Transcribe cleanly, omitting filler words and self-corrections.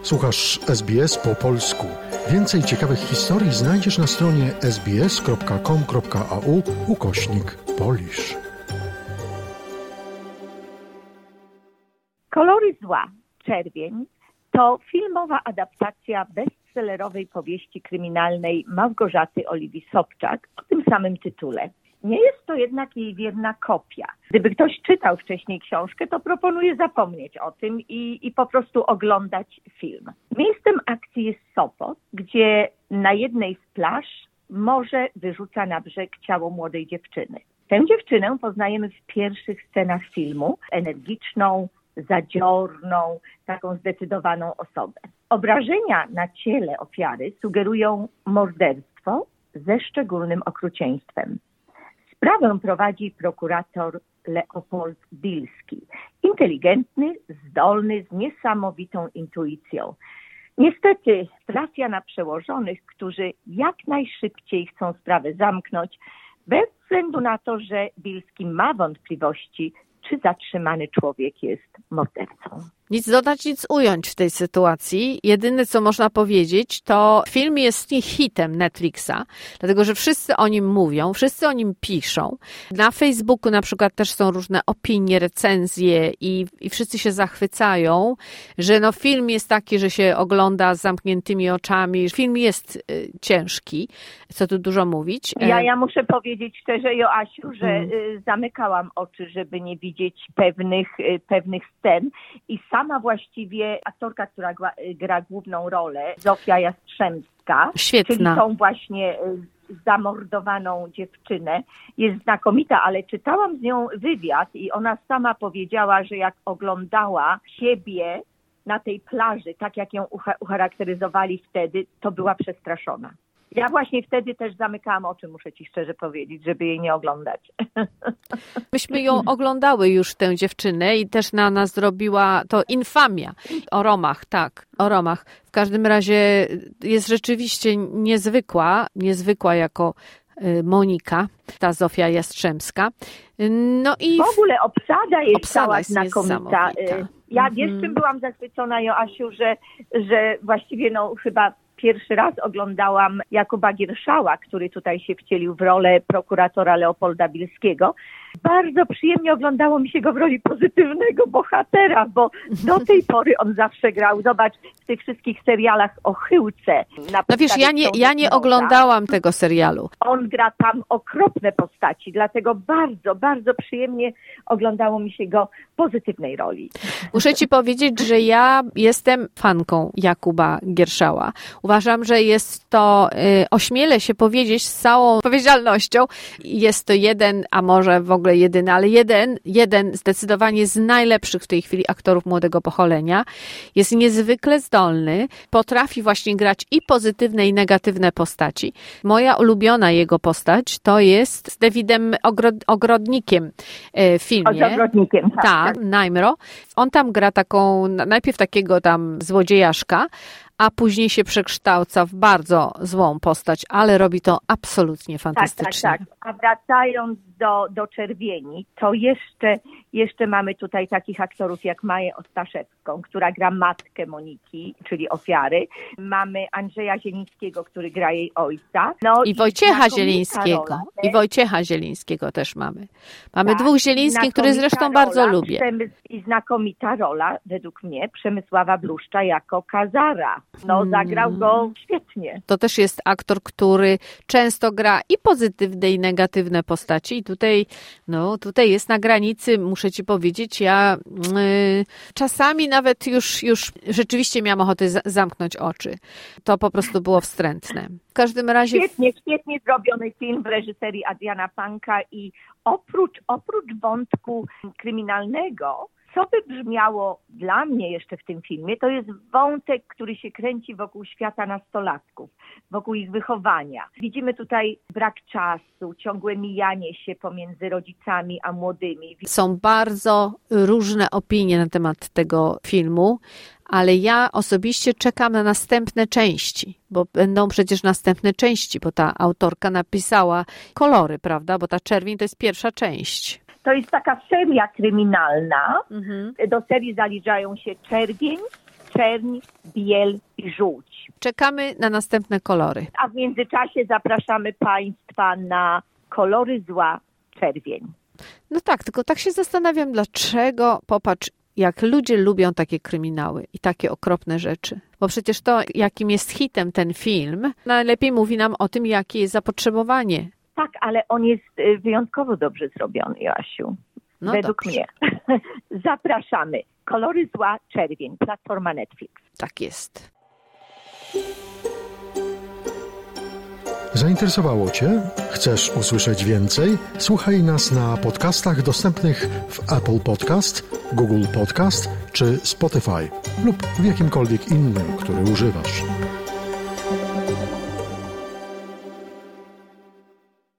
Słuchasz SBS po polsku. Więcej ciekawych historii znajdziesz na stronie sbs.com.au/Polish. Kolory zła, czerwień, to filmowa adaptacja bestsellerowej powieści kryminalnej Małgorzaty Oliwii Sobczak o tym samym tytule. Nie jest to jednak jej wierna kopia. Gdyby ktoś czytał wcześniej książkę, to proponuję zapomnieć o tym i po prostu oglądać film. Miejscem akcji jest Sopot, gdzie na jednej z plaż morze wyrzuca na brzeg ciało młodej dziewczyny. Tę dziewczynę poznajemy w pierwszych scenach filmu, energiczną, zadziorną, taką zdecydowaną osobę. Obrażenia na ciele ofiary sugerują morderstwo ze szczególnym okrucieństwem. Sprawę prowadzi prokurator Leopold Bilski. Inteligentny, zdolny, z niesamowitą intuicją. Niestety trafia na przełożonych, którzy jak najszybciej chcą sprawę zamknąć, bez względu na to, że Bilski ma wątpliwości, czy zatrzymany człowiek jest mordercą. Nic dodać, nic ująć w tej sytuacji. Jedyne, co można powiedzieć, to film jest hitem Netflixa, dlatego że wszyscy o nim mówią, wszyscy o nim piszą. Na Facebooku na przykład też są różne opinie, recenzje i wszyscy się zachwycają, że no film jest taki, że się ogląda z zamkniętymi oczami. Film jest ciężki, co tu dużo mówić. Ja muszę powiedzieć szczerze, Joasiu, że zamykałam oczy, żeby nie widzieć pewnych scen i sama właściwie aktorka, która gra główną rolę, Zofia Jastrzębska, świetna, czyli tą właśnie zamordowaną dziewczynę, jest znakomita, ale czytałam z nią wywiad i ona sama powiedziała, że jak oglądała siebie na tej plaży, tak jak ją ucharakteryzowali wtedy, to była przestraszona. Ja właśnie wtedy też zamykałam oczy, muszę ci szczerze powiedzieć, żeby jej nie oglądać. Myśmy ją oglądały już, tę dziewczynę, i też na nas zrobiła to infamia. O Romach, tak, o Romach. W każdym razie jest rzeczywiście niezwykła jako Monika, ta Zofia Jastrzębska. No i w ogóle obsada jest cała znakomita. Ja czym byłam zachwycona, Joasiu, że właściwie chyba pierwszy raz oglądałam Jakuba Gierszała, który tutaj się wcielił w rolę prokuratora Leopolda Bilskiego. Bardzo przyjemnie oglądało mi się go w roli pozytywnego bohatera, bo do tej pory on zawsze grał, zobacz, w tych wszystkich serialach o Chyłce. No wiesz, ja nie oglądałam tego serialu. On gra tam okropne postaci, dlatego bardzo, bardzo przyjemnie oglądało mi się go w pozytywnej roli. Muszę ci powiedzieć, że ja jestem fanką Jakuba Gierszała. Uważam, że jest to, ośmielę się powiedzieć z całą odpowiedzialnością, jest to jeden, a może w ogóle jedyny, ale jeden zdecydowanie z najlepszych w tej chwili aktorów młodego pokolenia. Jest niezwykle zdolny, potrafi właśnie grać i pozytywne, i negatywne postaci. Moja ulubiona jego postać to jest z Davidem Ogrodnikiem w filmie. Ogrodnikiem, tak. Najmro. On tam gra najpierw takiego tam złodziejaszka, a później się przekształca w bardzo złą postać, ale robi to absolutnie fantastycznie. Tak. A wracając do Czerwieni, to jeszcze mamy tutaj takich aktorów jak Maję Ostaszewską, która gra matkę Moniki, czyli ofiary. Mamy Andrzeja Zielińskiego, który gra jej ojca. I Wojciecha Zielińskiego. I Wojciecha Zielińskiego też mamy. Mamy dwóch Zielińskich, których zresztą bardzo lubię. I znakomita rola, według mnie, Przemysława Bluszcza jako Kazara. Zagrał go świetnie. To też jest aktor, który często gra i pozytywne, i negatywne postaci. I tutaj jest na granicy, muszę ci powiedzieć, ja czasami nawet już rzeczywiście miałam ochotę zamknąć oczy. To po prostu było wstrętne. W każdym razie... Świetnie zrobiony film w reżyserii Adriana Panka i oprócz wątku kryminalnego, co by brzmiało dla mnie jeszcze w tym filmie, to jest wątek, który się kręci wokół świata nastolatków, wokół ich wychowania. Widzimy tutaj brak czasu, ciągłe mijanie się pomiędzy rodzicami a młodymi. Są bardzo różne opinie na temat tego filmu, ale ja osobiście czekam na następne części, bo będą przecież następne części, bo ta autorka napisała kolory, prawda? Bo ta Czerwień to jest pierwsza część. To jest taka seria kryminalna. Do serii zaliczają się Czerwień, czerń, biel i żółć. Czekamy na następne kolory. A w międzyczasie zapraszamy Państwa na kolory zła, czerwień. No tak, tylko tak się zastanawiam, dlaczego, popatrz, jak ludzie lubią takie kryminały i takie okropne rzeczy. Bo przecież to, jakim jest hitem ten film, najlepiej mówi nam o tym, jakie jest zapotrzebowanie. Tak, ale on jest wyjątkowo dobrze zrobiony, Joasiu. No według dobrze. mnie. Zapraszamy. Kolory zła, czerwień. Platforma Netflix. Tak jest. Zainteresowało Cię? Chcesz usłyszeć więcej? Słuchaj nas na podcastach dostępnych w Apple Podcast, Google Podcast czy Spotify lub w jakimkolwiek innym, który używasz.